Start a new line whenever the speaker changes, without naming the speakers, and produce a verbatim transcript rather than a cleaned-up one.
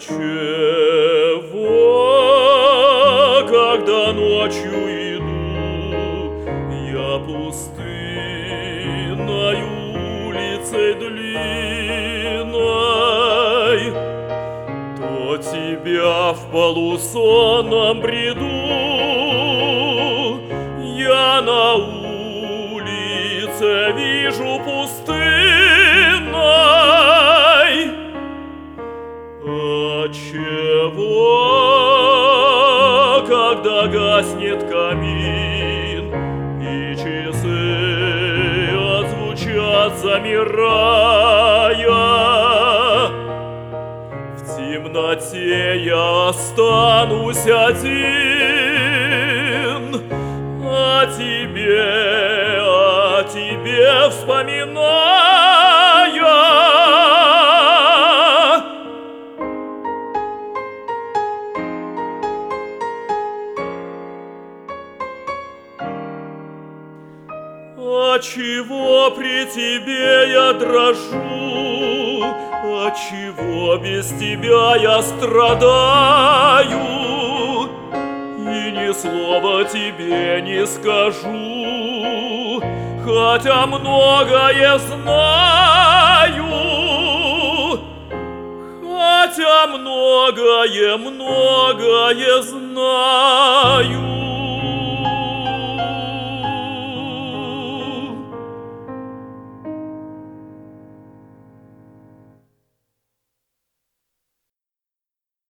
Отчего, когда ночью иду я пустынной улицей длинной, то тебя в полусонном бреду я на улице вижу пустынной. Отчего, когда гаснет камин и часы отзвучат, замирая, в темноте я останусь один, о тебе, о тебе вспоминая. Отчего при тебе я дрожу, отчего без тебя я страдаю, и ни слова тебе не скажу, хотя многое знаю, хотя многое, многое знаю.